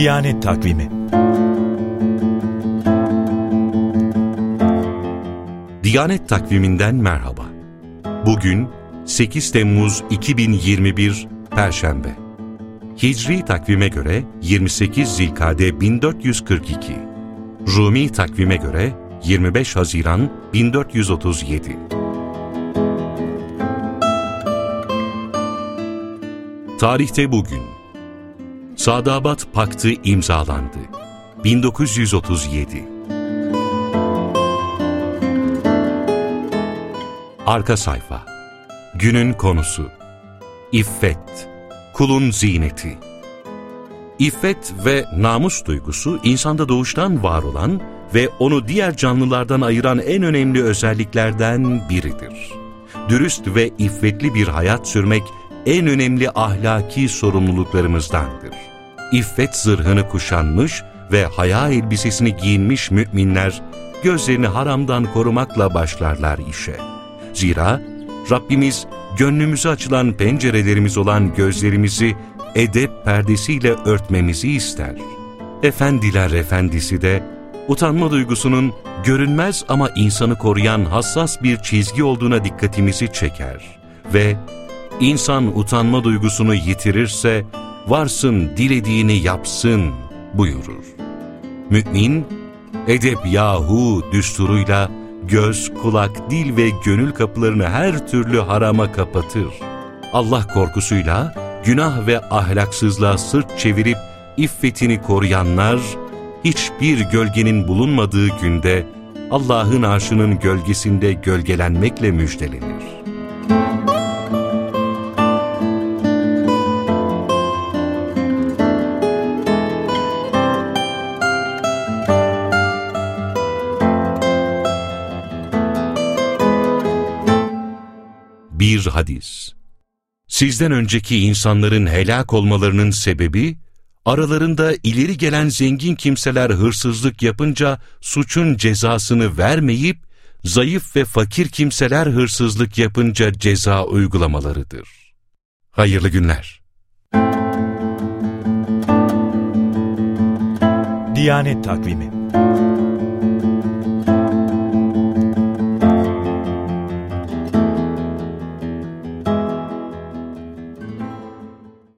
Diyanet Takvimi. Diyanet Takvimi'nden merhaba. Bugün 8 Temmuz 2021 Perşembe. Hicri takvime göre 28 Zilkade 1442. Rumi takvime göre 25 Haziran 1437. Tarihte bugün Sadabat Paktı imzalandı. 1937. Arka sayfa. Günün konusu: İffet, kulun ziyneti. İffet ve namus duygusu insanda doğuştan var olan ve onu diğer canlılardan ayıran en önemli özelliklerden biridir. Dürüst ve iffetli bir hayat sürmek en önemli ahlaki sorumluluklarımızdandır. İffet zırhını kuşanmış ve haya elbisesini giyinmiş müminler, gözlerini haramdan korumakla başlarlar işe. Zira Rabbimiz gönlümüze açılan pencerelerimiz olan gözlerimizi edep perdesiyle örtmemizi ister. Efendiler efendisi de utanma duygusunun görünmez ama insanı koruyan hassas bir çizgi olduğuna dikkatimizi çeker ve İnsan utanma duygusunu yitirirse varsın dilediğini yapsın buyurur. Mümin, edep yahu düsturuyla göz, kulak, dil ve gönül kapılarını her türlü harama kapatır. Allah korkusuyla günah ve ahlaksızlığa sırt çevirip iffetini koruyanlar, hiçbir gölgenin bulunmadığı günde Allah'ın arşının gölgesinde gölgelenmekle müjdelenir. Bir hadis. Sizden önceki insanların helak olmalarının sebebi, aralarında ileri gelen zengin kimseler hırsızlık yapınca suçun cezasını vermeyip, zayıf ve fakir kimseler hırsızlık yapınca ceza uygulamalarıdır. Hayırlı günler. Diyanet Takvimi.